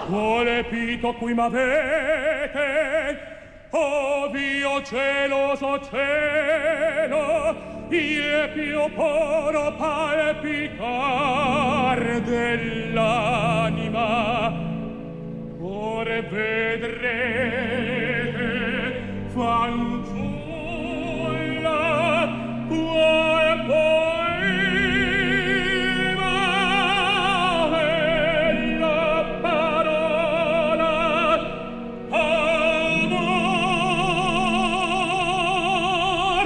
Quale pito qui m'avete? Oh mio geloso cielo, il più puro palpitar dell'anima. Ora vedrete, fanciulla, qual poema è la parola amor.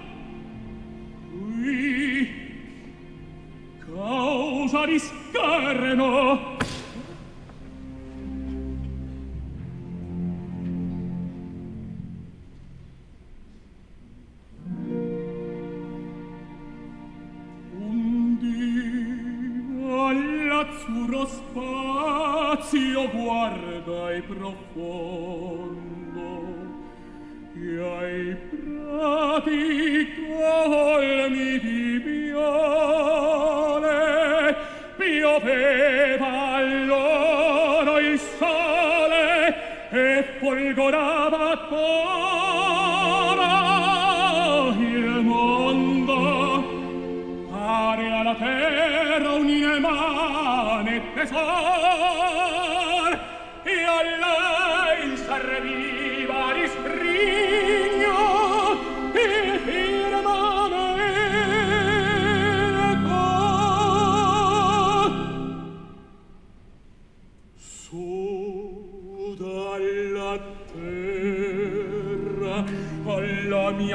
Qui causa di scherno all'azzurro spazio guarda e profondo e ai prati colmi di viole pioveva allora il sole e folgorava ancora il mondo. Pare alla terra un inemane tesor e a lei serviva di scrigno il firmamento. Su dalla terra alla mia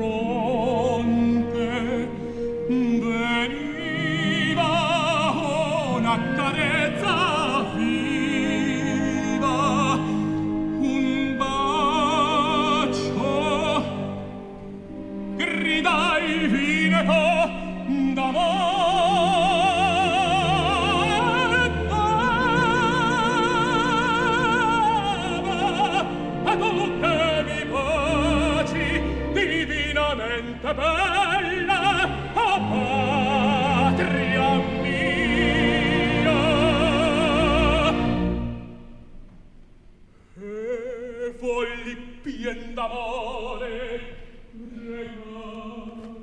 fronte veniva una carezza viva, un bacio, gridai vineto d'amore, a tutte mi baci divinamente bella, oh patria mia. E volli pien d'amore regal,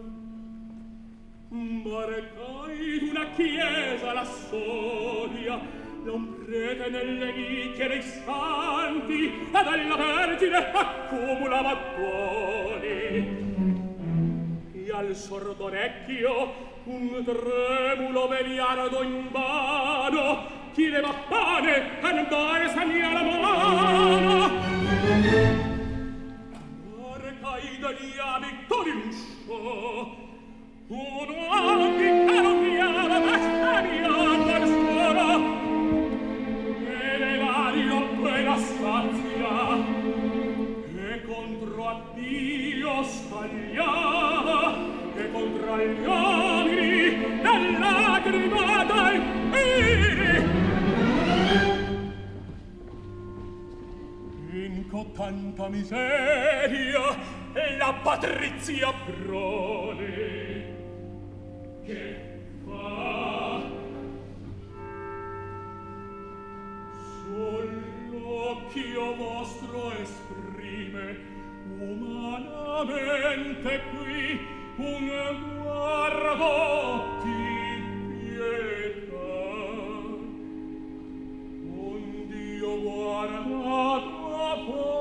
ma recai d'una chiesa la solia, non prete nelle nicchie dei santi e della Vergine accumulava tuoni. E al sordo orecchio un tremulo veniardo invano chiedeva pane e non darsegli alla mano. Ma recai dagli abito di l'uscio un uomo che carogniava bestemmia al suono e le mani non quella sazia e contro a Dio scagliava e contro gli uomini la lacrima dai piri. In cotanta miseria la patrizia prole che fa sull'occhio vostro esprime umanamente qui un guardo di pietà. Ond'io guardato a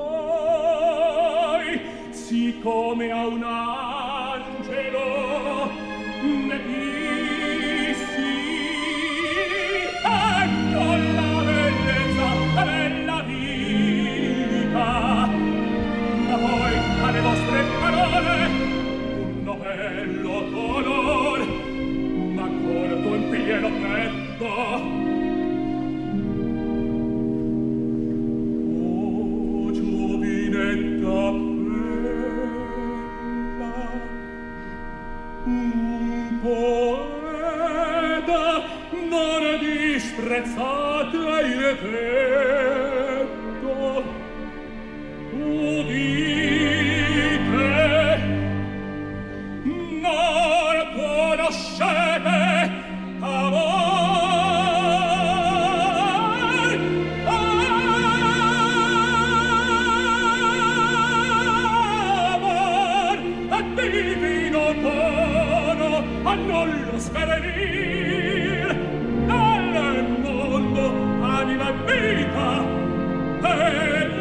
voi siccome a un angelo ne dissi ecco la bellezza della vita, ma poi alle vostre parole un novello dolor m'ha colto in pieno petto. Oh giovinetta bella, un poeta non disprezzate il detto. Udite, non conoscete amor, amor. non lo sferenir. Nel mondo anima e vita, e